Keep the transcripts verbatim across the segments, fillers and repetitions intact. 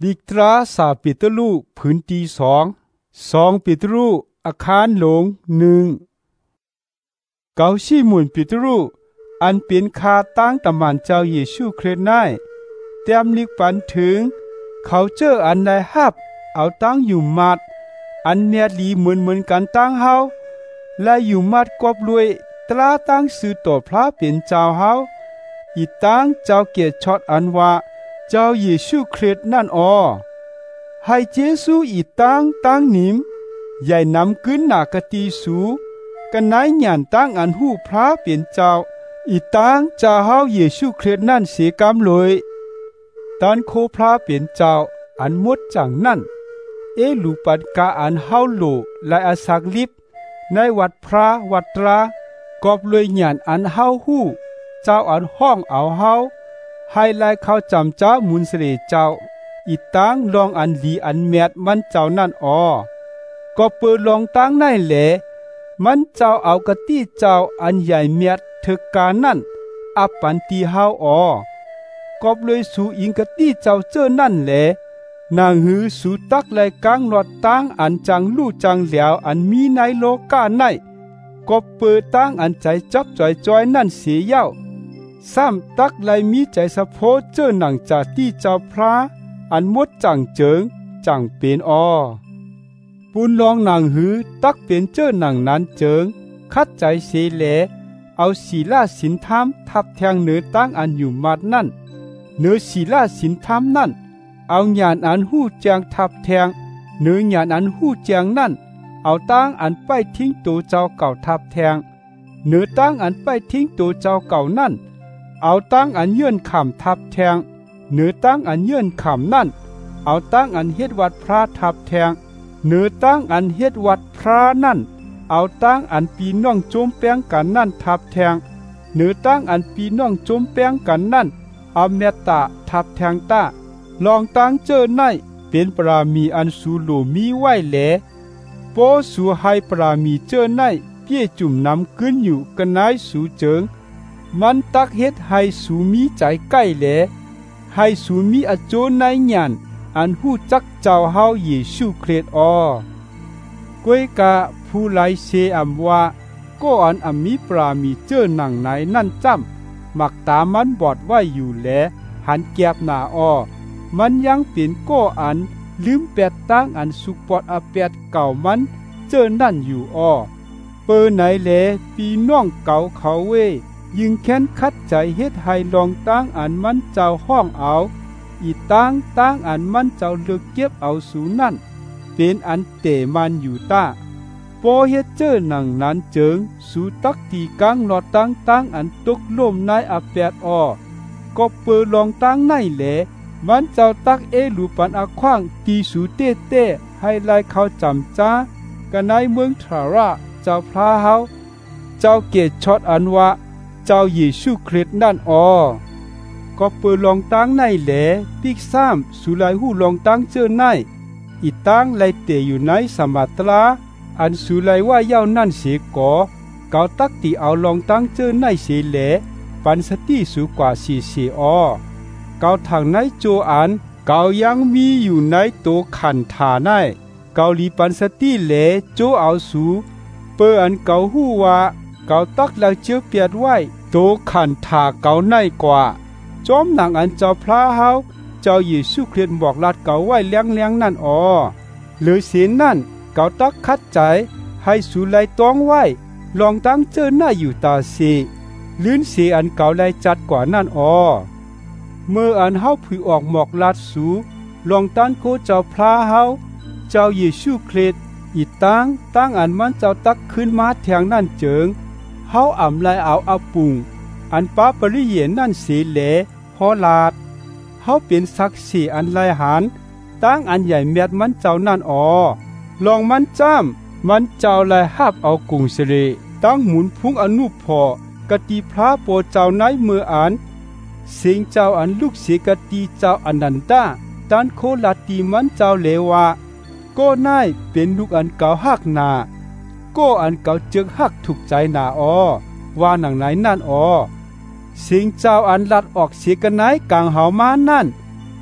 ดิตราสาปิตรูผืนตีสองสองปิตรูอาคารหลงหนึ่งเกาชีมุนปิตรูอันเป็นคาตั้งตำมันเจ้าเยซูคริสต์ได้เตรียมลิกปันถึงเขาเจออันใดฮับเอาตั้งอยู่มัดอันเมียลีเหมือนเหมือนกันตั้งเฮาและอยู่มัดกอบรวยตราตั้งสื่อต่อพระเป็นเจ้าเฮาอีตั้งเจ้าเกียรติชดอันว่าเจ้าเยซูคริสต์นั่นออให้เจซูอีตั้งตั้งนิมใหญ่นำขึ้นหนากตีสูกันนายหยานตั้งอันหูพระเป็นเจ้าอีตั้งเจ้าเฮาเยซูคริสต์นั่นเสียกรรมเลยตอนโคพระเป็นเจ้าอันมดจังนั่นเอลูปัดกาอันเฮาโลและอาศักลิบในวัดพระวัดตรากอบเลยหยานอันเฮาหูเจ้าอันห้องเอาเฮาให้ไล่เขาจำเจ้ามุนเสลเจ้าอีตั้งลองอันลีอันเมียดมันเจ้านั่นออก็เปิดลองตั้งในแหลมันเจ้าเอากะตี้เจ้าอันใหญ่เมียดถึกกานั่นอับปันตีเฮาออกอบเลยสู่อิงกะตี้เจ้าเจอนั่นแหลนางหือสู่ตักไลกลางหลอดตั้งอันจังลู่จังเหลียวอันมีในโลกาในก็เปิดตั้งอันใจจับจ่อยจอยนั่นเสียเย้าซ้ำตักไลมีใจสะโพเจอหนังจากที่เจ้าพระอันมดจังเจิงจังเป็นออปุนลองนางหือตักเป็นเจอหนังนั้นเจิงคัดใจเสแหลเอาศีลาสินธรรมทับแทงเนื้อตั้งอันอยู่มัดนั่นเนื้อศีลาสินธรรมนั่นเอาญาณอันหู้แจงทับแทงเนื้อญาณอันหู้แจงนั่นเอาตั้งอันไปทิ้งตัวเจ้าเก่าทับแทงเนื้อตั้งอันไปทิ้งตัวเจ้าเก่านั่นเอาตั้งอันเยื่อนขำทับแทงเนื้อตั้งอันเยื่อนขำนั่นเอาตั้งอันเฮ็ดวัดพระทับแทงเนื้อตั้งอันเฮ็ดวัดพระนั่นเอาตั้งอันปีน้องโจมแป้งกันนั่นทับแทงเนื้อตั้งอันปีน้องโจมแป้งกันนั่นเอาเมตตาทับแทงตาลองตั้งเจอในเป็นปรามีอันสูโลมีไหวแหลโปสูให้ปรามีเจอในเปี้ยจุ่มน้ำขึ้นอยู่กันนายสูเจิงมันตักเฮ็ดให้สูมีใจใกล้แหลให้สูมีอโจในญาณอันหู้จักเจ้าเฮาเยซูคริสต์ออกวยกะผู้ไลเซอัมว่าก็อันอมีปรามีเจอหนังไหนนั่นจำมักตามันบอดไว้อยู่แหลหันแก็บหน้าออมันยังเป็นก็อันลืมแปดตั้งอันสุกปอดอาแปดเก่ามันเจอนั่นอยู่ออเปิไหนแหลปีน้องเก่าเขาเวยิงแค้นคัดใจเฮ็ดให้ลองตั้งอันมันเจ้าห้องเอาอีตั้งตั้งอันมันเจ้าเลือกเก็บเอาสูนั่นเป็นอันเตมันอยู่ตาพอเฮ็ดเจอหนังนั้นเจิงสูตักตีกลางหลอดตั้งตั้งอันตกล่มในอาแปดออก็เปิดลองตั้งในแหลมันเจ้าตักเอลูปันอาขว้างตีสูเต้เต้ให้ไล่เขาจำจ้ากันในเมืองทาระเจ้าพระเฮาเจ้าเกศชดอันว่าเจ้าเยซูคริสต์นั่นออก็เปิดลองตั้งในแหลปิกซ้ำสุไลหูลองตั้งเจอในอีตั้งไลเตอยู่ในสมัตราอันสุไลว่าเย้านั่นเสียก่อเกาตักตีเอาลองตั้งเจอในเสียแหลปันสติสูกว่าสี่เสียออเกาทางในโจอันเกายังมีอยู่ในโตขันฐาในเกาลีปันสติแหลโจเอาสูเปออันเกาหู้ว่าเกาตักแล้วเจียวเปียดไว้โตขันถาเกาในกว่าจอมหนังอันเจ้าพระเฮาเจ้าเยซูคริสต์บอกลาดเกาไว้เลี้ยงเลี้ยงนั่นออหรือเสียนั่นเกาตักคัดใจให้สูไลต้องไว้ลองตั้งเจอหน้าอยู่ตาสีลื่นเสียอันเกาไลจัดกว่านั่นออเมื่ออันเฮาผือออกหมอกลาดสูลองตั้งโคเจ้าพระเฮาเจ้าเยซูคริสต์อีตั้งตั้งอันมันเจ้าตักขึ้นมาแทงนั่นเจิงเฮาอ่ำไลเอาอาปุงอันป้าปริเยนนั่นเสียแหลพอลาดเฮาเป็นศักดิ์ศรีอันไลหานตั้งอันใหญ่เมียดมันเจ้านั่นออลองมันจ้ำมันเจ้าไลฮับเอากุงเสรีตั้งหมุนพุงอนุพอกติพระโปเจ้าในมืออันเสียงเจ้าอันลูกเสียกติเจ้าอนันตาตันโคลาตีมันเจ้าเลวาก็นายเป็นลูกอันเก่าหักนาก็อันเก่าจึกหักถูกใจนาออว่าหนังไหนนั่นออสิงเจ้าอันลัดออกเสียกันไหนกลางเหามานั่นโต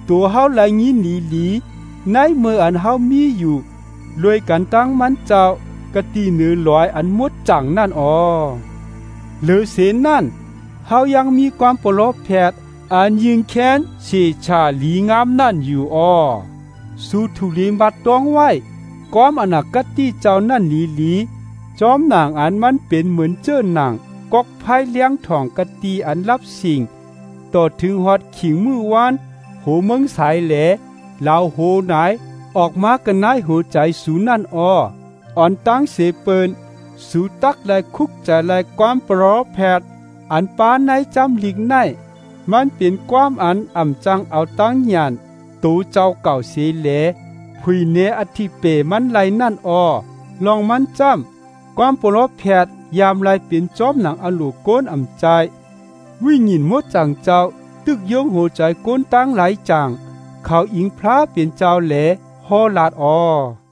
ตัวเฮาไหลงินหลีหลีในเมื่ออันเฮามีอยู่รวยกันตั้งมันเจ้ากะตีเนื้อลอยอันมดจังนั่นอ้อหรือเสนนั่นเฮายังมีความปลอบแผดอันยิงแค้นเชชาหลีงามนั่นอยู่อ้อสู่ทุลีบัดต้องไว้ก้อมอนาคติเจ้านั่นหลีหลีจอมนางอันมันเป็นเหมือนเจ้านางกอกไผ่เลี้ยงทองกะตีอันรับสิ่งต่อถึงฮอดขิงมือวานโหเมืองสายแหลลาวโหนายออกมากันนายหัวใจสูนั่นอ้ออ่อนตั้งเสเปินสูตักและคุกใจและความปลอแผดอันปาในจำลิงในมันเป็นความอันอ่ำจังเอาตั้งยานตูเจ้าเก่าเสแหลหุยเนอธิเปมันไหลนั่นอ้อลองมันจำความปลอแผดยามไหลเป็นจอมหนังอลูกโกนอ่ำใจวิ่งหินมดจังเจ้าตึกยงหัวใจโกนตั้งไหลจังเขาอิงพระเป็นเจ้าแหลฮอลาดอ้อ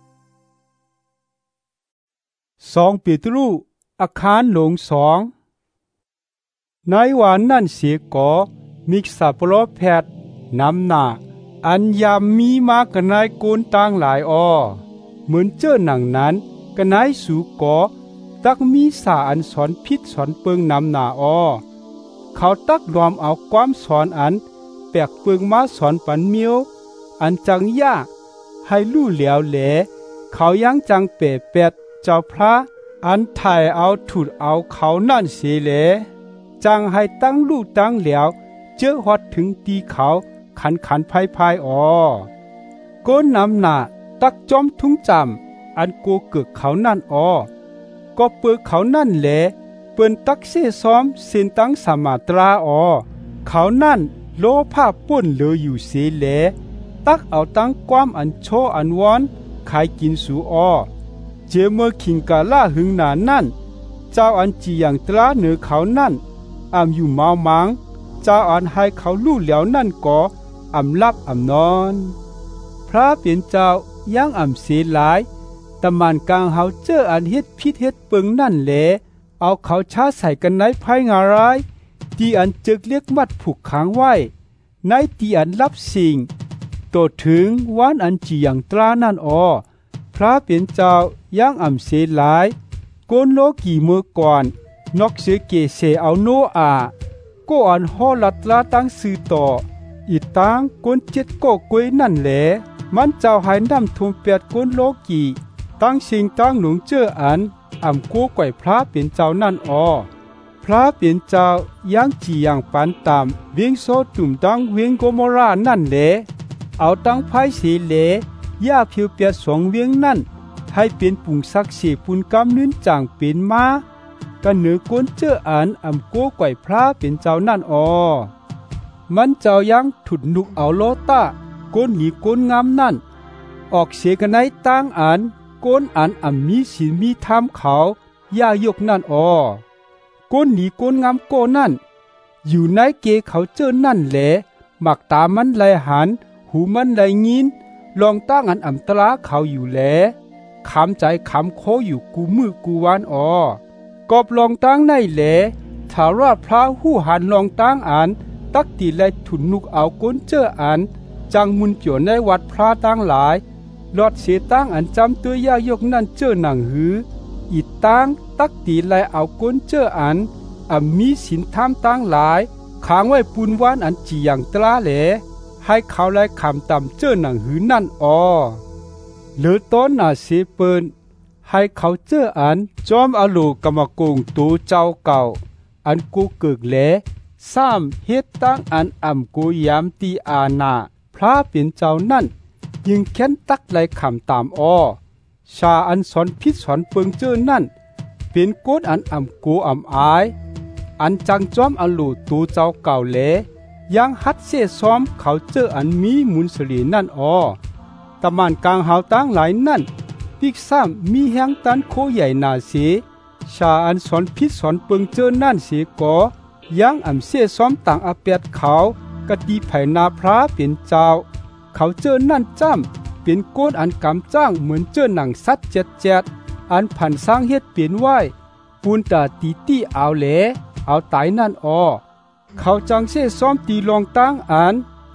สองเปตรุอาคารหลงสองในวันนั้นเสียก่อมิกษาปลอแพทย์นำหน้าอันยามมีมากันนายโกนต่างหลายอ้อเหมือนเจ้าหนังนั้นกันนายสู่ก่อตักมีสาอันสอนพิษสอนเปิงนำหน้าอ้อเขาตักรวมเอาความสอนอันแปลกเปิงมาสอนปันเมียวอันจังยากให้ลู่เหลียวแหลเขายังจังเปะแปดเจ้าพระอันถ่ายเอาถุดเอาเขานั่นเสียแหลจังให้ตั้งลูกตั้งเหลียวเจอฮอดถึงตีเขาขันขันภายภายอ๋อก้นนำหน้าตักจอมทุ่งจำอันโกเกิกเขานั่นอ๋อก็เปิดเขานั่นแหลเปิ้นตักเสซ้อมเส้นตั้งสมาตราอ๋อเขานั่นโลภาป่นเหลืออยู่เสียแหลตักเอาตั้งความอันโชอันวอนขายกินสู่อ้อเจเมื่อขิงกาล่าหึงหนานั่นเจ้าอันจีอย่างตราเหนือเขานั่นอำอยู่เมามังเจ้าอันให้เขาลู่เหลียวนั่นก่ออำลับอำนอนพระเปลี่ยนเจ้ายังอำเสียหลายตะมันกลางเฮาเจออันเฮ็ดพิษเฮ็ดเปิงนั่นแหละเอาเขาชาใส่กันในภายงารายที่อันจึกเรียกมัดผูกขังไว้ในที่อันรับสิ่งตัวถึงวันอันจีอย่างตรานั่นอ้อพระเปลี่ยนเจ้ายังอำเสียหลายโกนโลกี่มือก่อนนอกเสือเกเสเอาโนอาก็อันฮอลัดลาตั้งสื่อต่ออีตังโกนเจ็ดก็กวยนั่นแหละมันเจ้าหายน้ำทุ่มเปียดโกนโลกี่ตั้งสิงตั้งหลงเจออันอำกู้ก่อยพระเปลี่ยนเจ้านั่นอ้อพระเปลี่ยนเจ้ายังจีอย่างปันตามเวียงโซตุ่มตั้งเวียงโกโมรานั่นแหละเอาตั้งไพ่สีเหลย่าเพียวเปียสองเวียงนั่นให้เป็นปุ่งซักเสปุนกำนื้นจางเป็นมากันเหนือก้นเจออันอำโก้ก่อยพระเป็นเจ้านั่นอ้อมันเจ้ายังถุดนุกเอาโลตาก้นหนีก้นงามนั่นออกเสียกันในตั้งอันก้นอันอำมีศีลมีธรรมเขาย่ายกนั่นอ้อก้นหนีก้นงามโกนั่นอยู่ในเกเขาเจอนั่นแหละหมักตามันไหลหันหูมันไหลยินลองตั้งอันอำตราเขาอยู่แลคำใจคำโคอยู่กูมือกูวานอ้อกอบลองตั้งในแหลถาราพระหู้หันลองตั้งอันตักตีและถุนนุกเอาก้นเจออันจังมุนเกี่ยวในวัดพระตั้งหลายลอดเสียตั้งอันจำตัวยายกนั่นเจอหนังหืออีตั้งตักตีและเอาก้นเจออันอ่ำมีสินธรรมตั้งหลายค้างไว้ปูนวานอันจีอย่างตราแหลให้เขาและคำต่ำเจอหนังหือนั่นอ้อหรือต้นอาเสเปินให้เขาเจออันจอมอลูกมากงตูเจ้าเก่าอันกูเกิกแหลซ้ำเฮ็ดตั้งอันอ่ำกูยามตีอาณาพระเป็นเจ้านั่นยิงแค้นตักไหลคำตามอ้อชาอันสอนพิษสอนเปิงเจอนั่นเป็นโกดอันอ่ำกูอ่ำอายอันจังจอมอลูตูเจ้าเก่าแหลยังฮัดเสซ้อมเขาเจออันมีมุนสลีนั่นอ้อตะมันกลางหาวตั้งหลายนั่นปิกซ้ำมีแหงตันโคใหญ่นาเสชาอันสอนพิษสอนเปิงเจอนั่นเสก่อยังอ่ำเสซ้อมต่างอาเปียดเขากะตีไผนาพระเป็นเจ้าเขาเจอนั่นจ้ำเป็นโกนอันกำจ้างเหมือนเจอหนังสัตว์เจ็ดเจ็ดอันผันสร้างเฮ็ดเปลี่ยนไหวปูนตาตีตี้เอาแหลเอาตายนั่นอ้อเขาจังเสซ้อมตีลองตั้งอันโต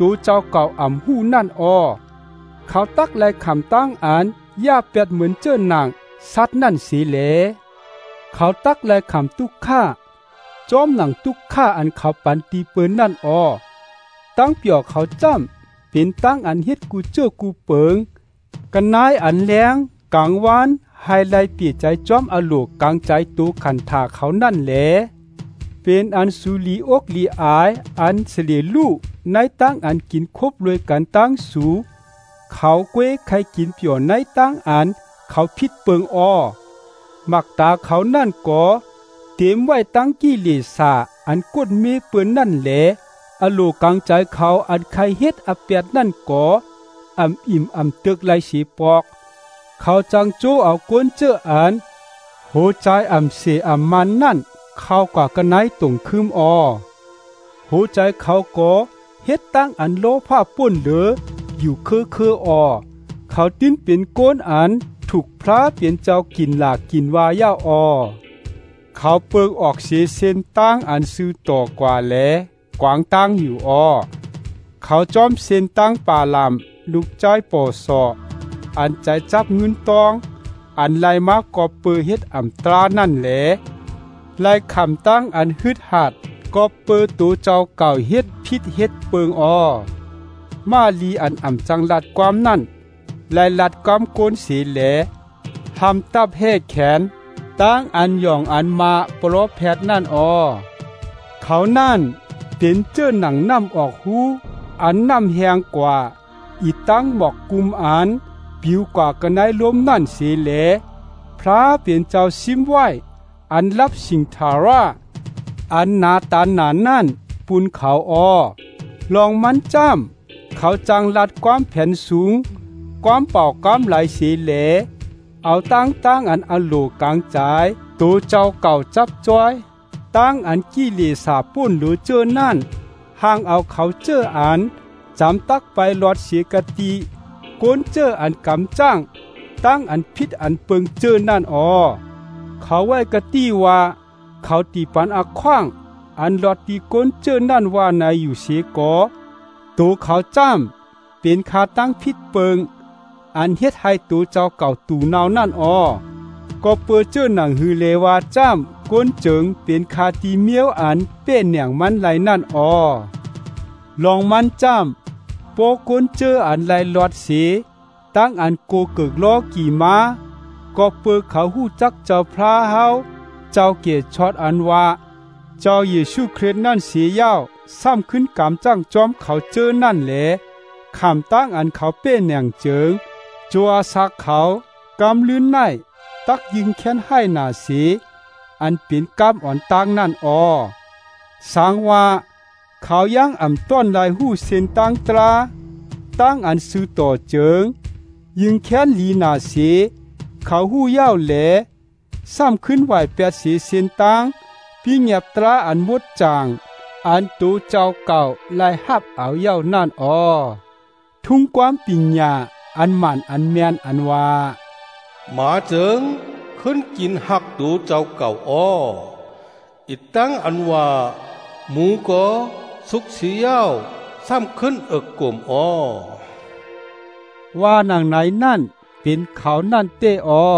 ตูเจ้าเก่าอ่ำหู้นั่นออเขาตักไล่คำตั้งอ่านย่าเปียดเหมือนเจ้าหนังสัตว์นั่นสีเหลเขาตักไล่คำตุกข้าจอมหนังตุกข้าอันเขาปันตีเปิ้นนั่นออตั้งเปียวเขาจ้ำเป็นตั้งอันเฮ็ดกูเจ้ากูเปิงกันนายอันแรงกลางวันไฮไลเปียใจจอมอโลกกลางใจตูขันถาเขานั่นแหละเป็นอันสุลีอกลีอายอันเสลีลูในตั้งอันกินคบรวยกันตั้งสูเขาเกวใครกินเปียวในตั้งอันเขาพิดเปิงออมักตาเขานั่นก่อเต็มไว้ตั้งกิเลสาอันกดเมเปินนั่นแหละอโลกลางใจเขาอันใครเฮ็ดอเปียดนั่นก่ออำอิ่มอำตึกไลสีปอกเขาจังโจเอาก้นเจ้ออันโหใจอำเสอำมันนั่นเข้ากว่ากันไหนตรงคืมออโหใจเขาก็เฮ็ดตั้งอันโลภะป่นเหลืออยู่คือคือออเขาติ้นเป็นก้นอันถูกพระเปลี่ยนเจ้ากินหลากกินวายาออเขาเปิงออกเสียเส้นตั้งอันซื้อต่อกว่าแลกวางตั้งอยู่ออเขาจอมเส้นตั้งป่าลำลูกใจป่อสออันใจจับเงินตองอันไลมากกอบเปิเฮ็ดอ่ำตรานั่นแหละไล่คำตั้งอันฮึดหัดก็เปิดตัวเจ้าเก่าเฮ็ดพิษเฮ็ดเปิงออมาลีอันอ่ำจังลัดความนั่นไล่ลัดความโกนสีแหลทำตับแห่แขนตั้งอันหย่องอันมาปลอแพทนั่นออเขานั่นเป็นเจ้าหนังน้ำออกหูอันน้ำแหงกว่าอีตั้งบอกกุมอันผิวกว่ากันในลมนั่นสีแหลพระเปลี่ยนเจ้าซิมไว้อันรับสิงทาราอันนาตาหนานั่นปุนเขาออลองมันจ้ำเขาจังลัดความแผ่นสูงความเป่าความไหลเสียแหลเอาตั้งตั้งอันอโลกลางใจตัวเจ้าเก่าจับจ้อยตั้งอันกิเลสาปุ่นหรือเจอนั่นห่างเอาเขาเจออันจำตักไปหลอดเสียกติโกนเจออันกำจ้างตั้งอันพิษอันเปิงเจอนั่นออเขาไว้กะตี้ว่าเขาตีปันอักขว้างอันหลอดตีก้นเจอนั่นว่านายอยู่เสียกอตัวเขาจ้ำเป็นคาตั้งพิษเปิงอันเฮ็ดให้ตัวเจ้าเก่าตูนาวนั่นออก็เปิดเจอหนังฮือเลวาจ้ำก้นเจิงเป็นคาตีเมียวอันเป็นอย่างมันไหลนั่นออลองมันจ้ำโปก้นเจออันไหลหลอดเสียตั้งอันโกเกิกล้อกี่มาก็เปิดเขาหู้จักเจ้าพระเฮาเจ้าเกียรติชอดอันว่าเจ้าเยซูคริสต์นั่นเสียยาวซ้ำขึ้นกำจ้างจอมเขาเจอนั่นแหละคำตั้งอันเขาเป็นอย่างเจิงจัวซักเขากำลื่นในตักยิงแค้นให้หนาเสียอันเป็นกำอ่อนตั้งนั่นออสังว่าเขายังอ่ำต้นลายหู้เส้นตั้งตราตั้งอันซื้อต่อเจิงยิงแค้นลีหนาเสียเขาหู้ยาวแหลซ้ำขึ้นไหวแปดเสียเส้นตังพี่เงียบตราอันมดจางอันตูเจ้าเก่าไล่หับเอาเย้านั่นออทุ่งความปิญญาอันหมันอันแมนอันว่าหมาเจิงขึ้นกินหักตูเจ้าเก่าอ้ออีตั้งอันว่าหมูก็สุกเสียาวซ้ำขึ้นเอิกกลมอ้อว่านางไหนนั่นเป็นเขานั่นเตออ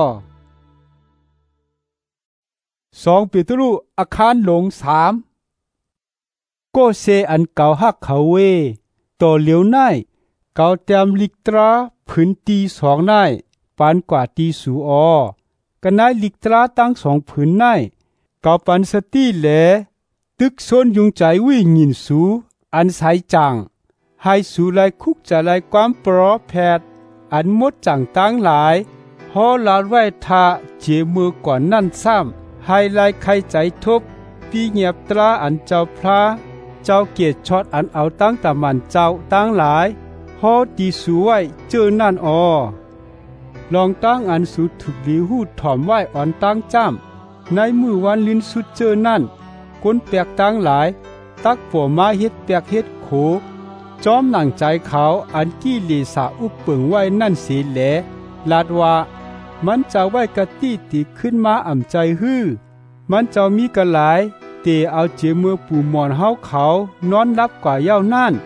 สองเปโตรอาคารหลงสามก็เซอันเก่าหักเขาเวต่อเหลียวในเก่าเตรียมลิกตราพื้นตีสองในปานกว่าตีสูออกันนายลิกตราตั้งสองพื้นในเก่าปันสติแหลตึกโซนยุงใจวิ่งยินสูอันสายจังให้สูไลคุกจะไลความปลอแพทย์อันมดจังตั้งหลายฮอลาดไว้ทาเจมือก่อนนั่นซ้ำให้ไลใครใจทบพี่เงียบตราอันเจ้าพระเจ้าเกียรติชอดอันเอาตั้งตะมันเจ้าตั้งหลายฮอดีสูไว้เจอนั่นออลองตั้งอันสุดถูกลีหูดถ่อมไว้อ่อนตั้งจ้ำในมือวันลินสุดเจอนั่นคนแปลกตั้งหลายตักผัวมาเฮ็ดแปลกเฮ็ดโขจอมหนังใจเขาอันกี้เลสาอุปเปิงไว้นั่นเสียแหลลาดว่ามันจะไว้กะตี้ตีขึ้นมาอ่ำใจฮื้อมันจะมีกะหลายเตเอาเจมือปูหมอนเฮาเขานอนรับกว่าเย้านั่น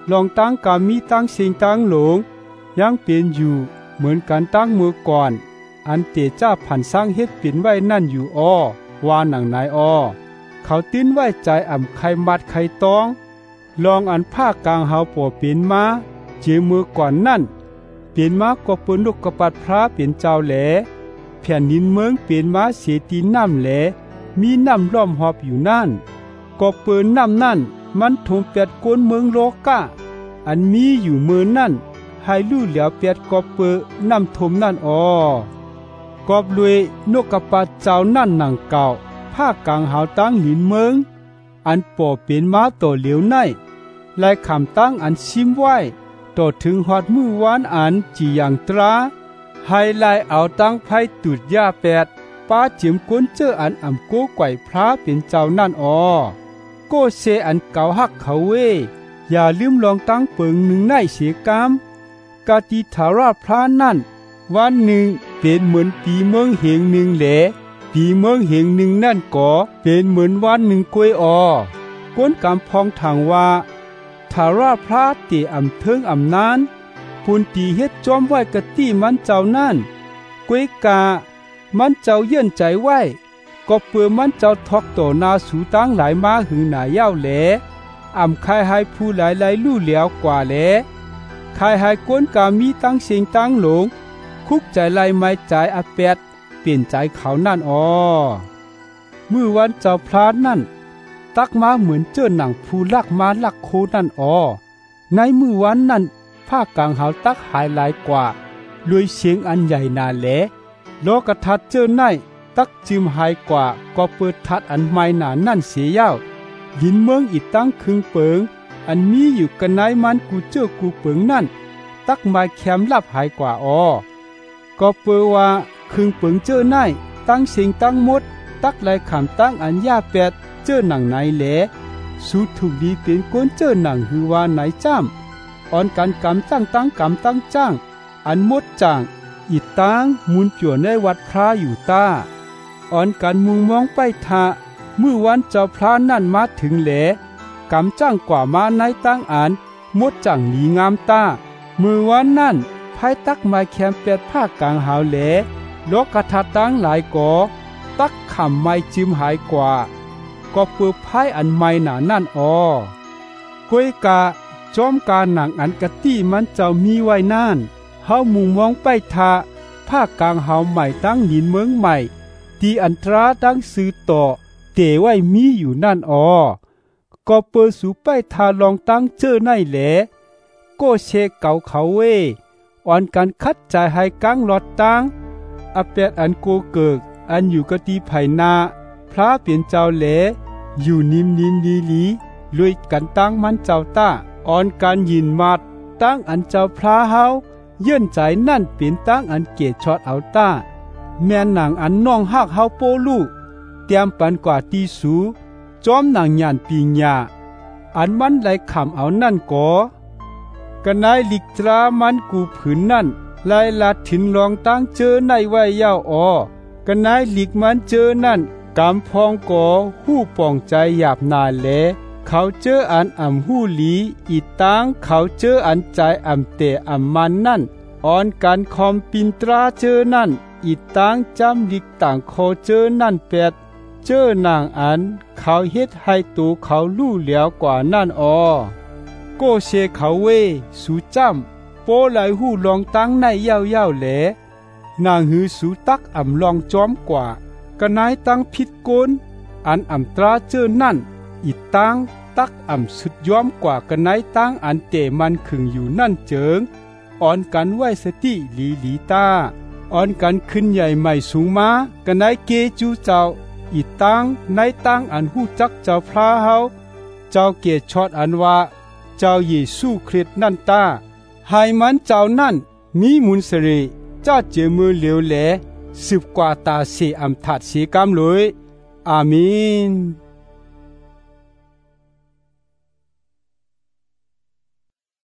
ลองตั้งกามีตั้งเสียงตั้งหลงยังเปลี่ยนอยู่เหมือนการตั้งมือก่อนอันเตจ้าผันสร้างเฮ็ดเปลี่ยนไว้นั่นอยู่อ้อว่าหนังนายอ้อเขาติ้นไว้ใจอ่ำใครมัดใครต้องลองอันภาคกลางเฮาป่อเปลี่ยนมาเจมือก่อนนั่นเปลี่ยนมาก็ปืนลูกกระปัดพระเปลี่ยนเจ้าแหลแผ่นดินเมืองเปลี่ยนมาเสียตีน้ำแหลมีน้ำล้อมหอบอยู่นั่นก็ปืนน้ำนั่นมันถมเปียดก้นเมืองโลกะอันมีอยู่มือนั่นให้ลู่เหลียวเปียดกอบเปือน้ำถมนั่นอ้อกอบลุยนกกระปัดเจ้านั่นหนังเก่าภาคกลางหาวตั้งหินเมืองอันป่อเป็นมาต่อเหลียวในลายคำตั้งอันชิมไว้ต่อถึงหอดมือวานอันจีอย่างตราให้ลายเอาตั้งไพ่ตุดยาแปดป้าจิมก้นเจออันอ่ำโก้ไก่พระเป็นเจ้านั่นอ้อโก้เซอันเก่าหักเขาเวอย่าลืมลองตั้งเปิงหนึ่งในเสียกามกาติธาราพระนั่นวันหนึ่งเป็นเหมือนปีเมืองเหงหนึ่งแหลปีเมืองเหงหนึ่งนั่นก่อเป็นเหมือนวันหนึ่งกล้วยอ้อก้นกำพองทางว่าธาราพระเตอำเทิงอำนานปุนตีเฮ็ดจอมไว้กะตี้มันเจ้านั่นกล้วยกามันเจ้าเยื่นใจไว้ก็เปือมันเจ้าทอกต่อนาสูตั้งหลายมาหึงหนาเย้าแหลอ่ำคายหายผู้หลายหลายลู่เหลียวกว่าแหลคายหายก้นกามีตั้งเสียงตั้งหลงคุกใจไล่ไม้ใจอาแปดเปลี่ยนใจเขานั่นอ้อมือวันเจ้าพระนั่นตักมาเหมือนเจ้าหนังผู้ลักมาลักโคนั่นอ้อในมือวันนั้นภาคกลางหาวตักหายหลายกว่าลวยเสียงอันใหญ่นาแหลโลกทัดเจ้าในตักจิมหายกว่าก็เปิดทัดอันใหม่หนานั่นเสียเย้ายินเมืองอีตั้งคึงเปิงอันมีอยู่กันไหนมันกูเจ้ากูเปิงนั่นตักไม้แคมลับหายกว่าอ้อก็เปิดว่าคึงเปิงเจ้าในตั้งเสียงตั้งมดตักไหลขำตั้งอันยาแปดเจ้าหนังไหนแหลสูถูกดีเป็นก้นเจ้าหนังหือว่าไหนจ้ำอ่อนการกำตั้งตั้งกำตั้งจ้างอันมดจ่างอีตั้งมุนจั่วในวัดพระอยู่ต้าอ่อนการมุงมองไปทามือวันเจ้าพระนั่นมาถึงแหลกำจ้างกว่ามาในตั้งอันมดจ่างหลีงามต้ามือวันนั่นภายตักไม้แคมเป็ดภาคกลางหาวแหลโลกกระทัดตั้งหลายก่อตักขำไม้จิมหายกว่าก็เปื้อพายอันใหม่หนานั่นอ้อกล้วยกาจอมกาหนังอันกะตี้มันเจ้ามีไว้นั่นเฮามุงมองไปทาภาคกลางเฮาใหม่ตั้งหินเมืองใหม่ที่อันตราตั้งซื้อต่อเตไว้มีอยู่นั่นอ้อก็เปื้อสูไปทาลองตั้งเจอในแหลก็เชเก่าเขาเวอ่อนการคัดใจให้กังหลอดตั้งอเปดอันโกเกิกอันอยู่กะตีไผนาพระเปลี่ยนเจ้าแหลอยู่นิมนิมลีลีลุยกันตั้งมันเจ้าต้าอ่อนการยินมัดตั้งอันเจ้าพระเฮาเยื่นใจนั่นเป็นตั้งอันเกตช็อตเอาต้าแม่นางอันน้องหักเฮาโปลูเตรียมปันกว่าตีสูจอมนางยานปีญาอันมันไหลขำเอานั่นก่อกะนายลิกตรามันกูผืนนั่นไล่ลาถินลองตั้งเจอในไว้ยาวอ้อกะนายลิกมันเจอนั่นกำพองก่อหู้ป่องใจหยาบนาแลเขาเจออันอ่ำหู้หลีอีตังเขาเจออันใจอ่ำเตะอ่ำมันนั่นอ่อนกันคอมปินตราเจอนั่นอีตังจำลิกต่างโคเจอนั่นเป็ดเจอนางอันเขาเฮ็ดให้ตูเขาลู่เหลียวกว่านั่นอ้อโกเชเขาเวสูจำโปไหลหู้ลองตั้งในเย้าเย้าแหลนางหือสูตักอ่ำลองจอมกว่ากะนายตั้งผิดโกนอันอ่ำตราเจอนั่นอีตังตักอ่ำสุดย้อมกว่ากะนายตั้งอันเตมันขึงอยู่นั่นเจิงอ่อนกันไหวสติลีลีตาอ่อนกันขึ้นใหญ่ใหม่สูงมากะนายเกจูเจ้าอีตังในตั้งอันหู้จักเจ้าพระเฮาเจ้าเกตชอดอันว่าเจ้าเยซูคริสต์นั่นตาให้มันเจ้านั่นมีมุนสรีเจ้าเจมือเหลียวแหลสืบกว่าตาเสอำถัดเสกามเลยอาเมน